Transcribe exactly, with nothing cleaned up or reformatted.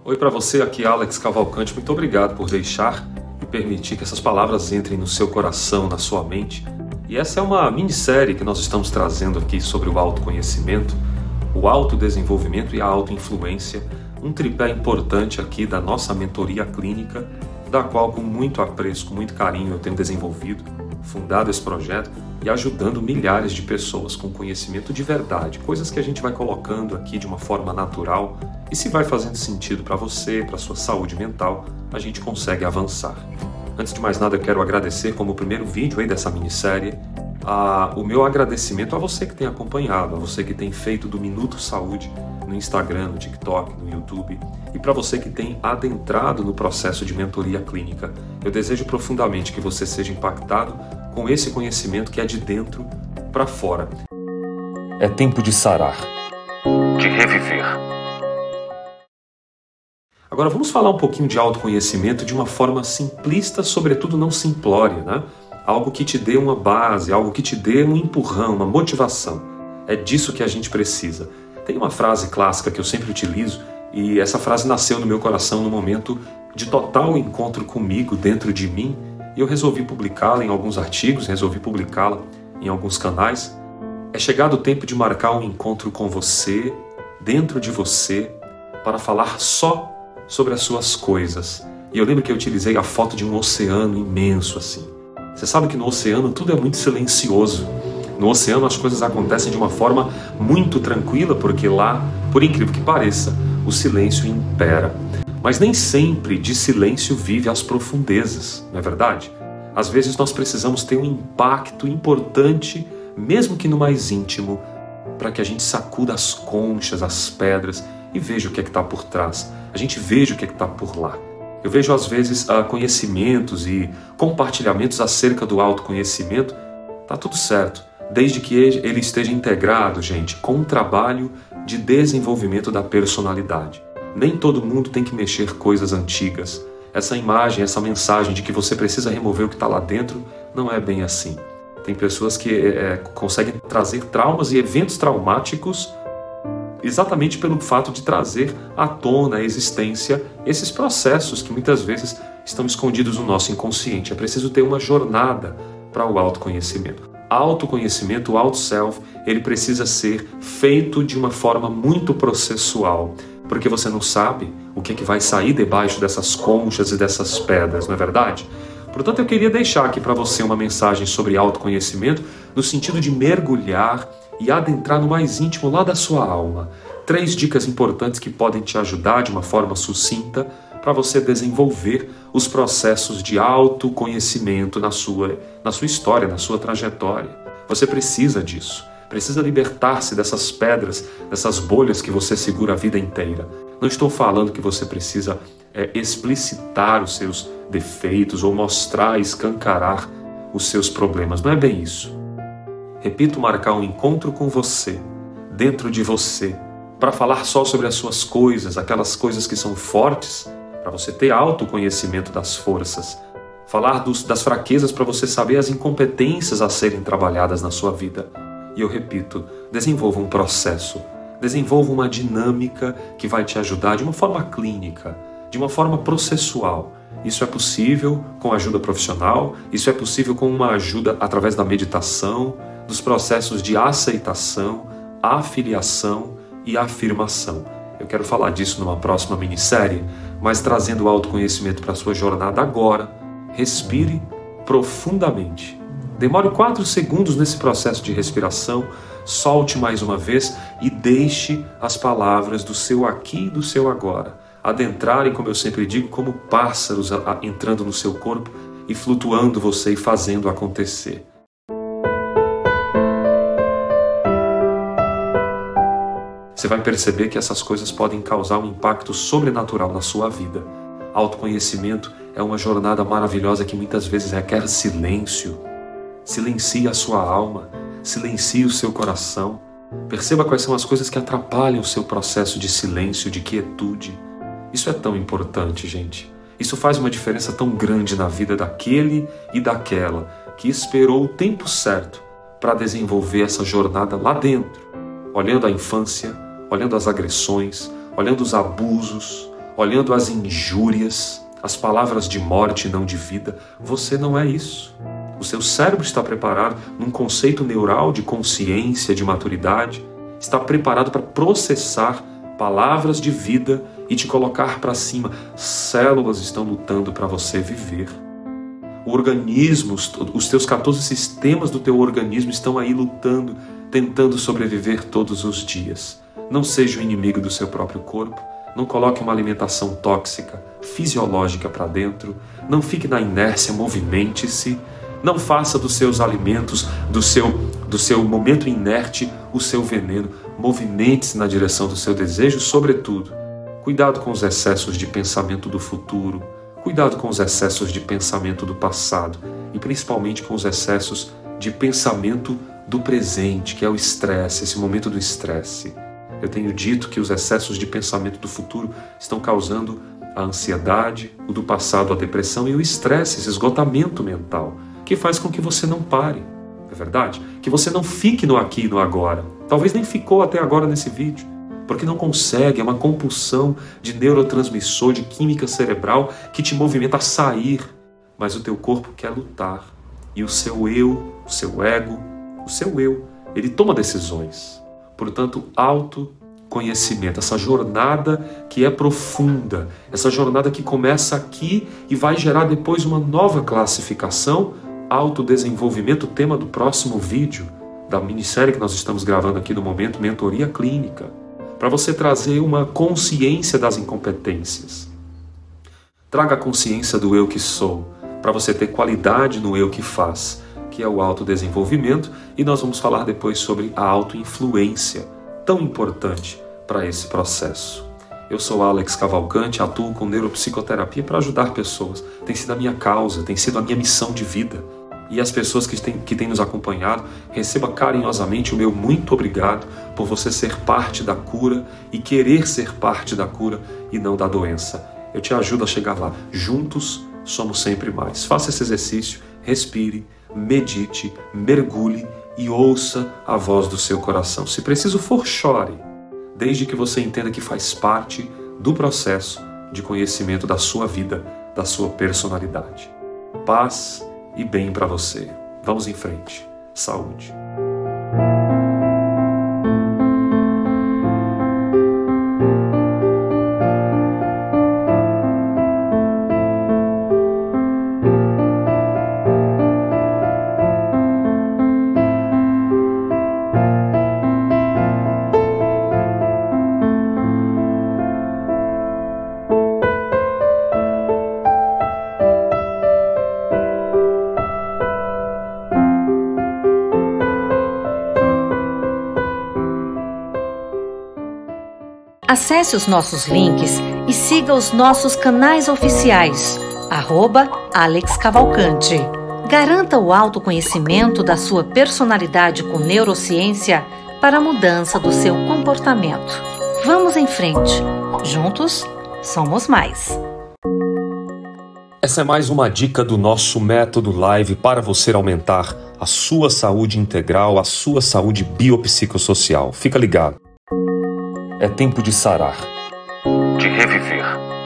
Oi para você, aqui Alex Cavalcante, muito obrigado por deixar e permitir que essas palavras entrem no seu coração, na sua mente. E essa é uma minissérie que nós estamos trazendo aqui sobre o autoconhecimento, o autodesenvolvimento e a autoinfluência, um tripé importante aqui da nossa mentoria clínica, da qual com muito apreço, com muito carinho eu tenho desenvolvido, fundado esse projeto e ajudando milhares de pessoas com conhecimento de verdade, coisas que a gente vai colocando aqui de uma forma natural e se vai fazendo sentido para você, para sua saúde mental, a gente consegue avançar. Antes de mais nada, eu quero agradecer como primeiro vídeo aí dessa minissérie, a, o meu agradecimento a você que tem acompanhado, a você que tem feito do Minuto Saúde no Instagram, no TikTok, no YouTube, e para você que tem adentrado no processo de mentoria clínica. Eu desejo profundamente que você seja impactado com esse conhecimento que é de dentro para fora. É tempo de sarar, de reviver. Agora vamos falar um pouquinho de autoconhecimento de uma forma simplista, sobretudo não simplória, né? Algo que te dê uma base, algo que te dê um empurrão, uma motivação. É disso que a gente precisa. Tem uma frase clássica que eu sempre utilizo e essa frase nasceu no meu coração no momento de total encontro comigo, dentro de mim, e eu resolvi publicá-la em alguns artigos, resolvi publicá-la em alguns canais. É chegado o tempo de marcar um encontro com você, dentro de você, para falar só sobre as suas coisas. E eu lembro que eu utilizei a foto de um oceano imenso assim. Você sabe que no oceano tudo é muito silencioso. No oceano as coisas acontecem de uma forma muito tranquila, porque lá, por incrível que pareça, o silêncio impera. Mas nem sempre de silêncio vive as profundezas, não é verdade? Às vezes nós precisamos ter um impacto importante, mesmo que no mais íntimo, para que a gente sacuda as conchas, as pedras e veja o que é que está por trás. A gente veja o que é que está por lá. Eu vejo às vezes conhecimentos e compartilhamentos acerca do autoconhecimento. Tá tudo certo, desde que ele esteja integrado, gente, com um trabalho de desenvolvimento da personalidade. Nem todo mundo tem que mexer coisas antigas. Essa imagem, essa mensagem de que você precisa remover o que está lá dentro, não é bem assim. Tem pessoas que é, conseguem trazer traumas e eventos traumáticos exatamente pelo fato de trazer à tona, à existência, esses processos que muitas vezes estão escondidos no nosso inconsciente. É preciso ter uma jornada para o autoconhecimento. Autoconhecimento, o auto-self, ele precisa ser feito de uma forma muito processual, porque você não sabe o que é que vai sair debaixo dessas conchas e dessas pedras, não é verdade? Portanto, eu queria deixar aqui para você uma mensagem sobre autoconhecimento no sentido de mergulhar e adentrar no mais íntimo lá da sua alma. Três dicas importantes que podem te ajudar de uma forma sucinta para você desenvolver os processos de autoconhecimento na sua, na sua história, na sua trajetória. Você precisa disso. Precisa libertar-se dessas pedras, dessas bolhas que você segura a vida inteira. Não estou falando que você precisa é, explicitar os seus defeitos ou mostrar, escancarar os seus problemas. Não é bem isso. Repito, marcar um encontro com você, dentro de você, para falar só sobre as suas coisas, aquelas coisas que são fortes, para você ter autoconhecimento das forças. Falar dos, das fraquezas para você saber as incompetências a serem trabalhadas na sua vida. E eu repito, desenvolva um processo, desenvolva uma dinâmica que vai te ajudar de uma forma clínica, de uma forma processual. Isso é possível com ajuda profissional, isso é possível com uma ajuda através da meditação, dos processos de aceitação, afiliação e afirmação. Eu quero falar disso numa próxima minissérie, mas trazendo o autoconhecimento para a sua jornada agora. Respire profundamente. Demore quatro segundos nesse processo de respiração, solte mais uma vez e deixe as palavras do seu aqui e do seu agora adentrarem, como eu sempre digo, como pássaros entrando no seu corpo e flutuando você e fazendo acontecer. Você vai perceber que essas coisas podem causar um impacto sobrenatural na sua vida. Autoconhecimento é uma jornada maravilhosa que muitas vezes requer silêncio. Silencie a sua alma, silencie o seu coração. Perceba quais são as coisas que atrapalham o seu processo de silêncio, de quietude. Isso é tão importante, gente. Isso faz uma diferença tão grande na vida daquele e daquela que esperou o tempo certo para desenvolver essa jornada lá dentro, olhando a infância, olhando as agressões, olhando os abusos, olhando as injúrias, as palavras de morte e não de vida. Você não é isso. O seu cérebro está preparado num conceito neural de consciência, de maturidade, está preparado para processar palavras de vida e te colocar para cima. Células estão lutando para você viver. O organismo, os teus quatorze sistemas do teu organismo estão aí lutando, tentando sobreviver todos os dias. Não seja o inimigo do seu próprio corpo. Não coloque uma alimentação tóxica, fisiológica para dentro. Não fique na inércia, movimente-se. Não faça dos seus alimentos, do seu, do seu momento inerte, o seu veneno. Movimente-se na direção do seu desejo, sobretudo. Cuidado com os excessos de pensamento do futuro. Cuidado com os excessos de pensamento do passado. E principalmente com os excessos de pensamento do presente, que é o estresse, esse momento do estresse. Eu tenho dito que os excessos de pensamento do futuro estão causando a ansiedade, o do passado, a depressão e o estresse, esse esgotamento mental, que faz com que você não pare, é verdade? Que você não fique no aqui e no agora. Talvez nem ficou até agora nesse vídeo, porque não consegue, é uma compulsão de neurotransmissor, de química cerebral que te movimenta a sair, mas o teu corpo quer lutar. E o seu eu, o seu ego, o seu eu, ele toma decisões. Portanto, autoconhecimento, essa jornada que é profunda, essa jornada que começa aqui e vai gerar depois uma nova classificação, autodesenvolvimento, tema do próximo vídeo, da minissérie que nós estamos gravando aqui no momento, Mentoria Clínica, para você trazer uma consciência das incompetências. Traga a consciência do eu que sou, para você ter qualidade no eu que faz, que é o autodesenvolvimento, e nós vamos falar depois sobre a autoinfluência, tão importante para esse processo. Eu sou Alex Cavalcante, atuo com neuropsicoterapia para ajudar pessoas. Tem sido a minha causa, tem sido a minha missão de vida. E as pessoas que têm, que têm nos acompanhado, receba carinhosamente o meu muito obrigado por você ser parte da cura e querer ser parte da cura e não da doença. Eu te ajudo a chegar lá. Juntos somos sempre mais. Faça esse exercício, respire, medite, mergulhe e ouça a voz do seu coração. Se preciso for, chore, desde que você entenda que faz parte do processo de conhecimento da sua vida, da sua personalidade. Paz e bem para você. Vamos em frente. Saúde. Acesse os nossos links e siga os nossos canais oficiais, arroba Alex Cavalcante. Garanta o autoconhecimento da sua personalidade com neurociência para a mudança do seu comportamento. Vamos em frente. Juntos, somos mais. Essa é mais uma dica do nosso método live para você aumentar a sua saúde integral, a sua saúde biopsicossocial. Fica ligado. É tempo de sarar, de reviver.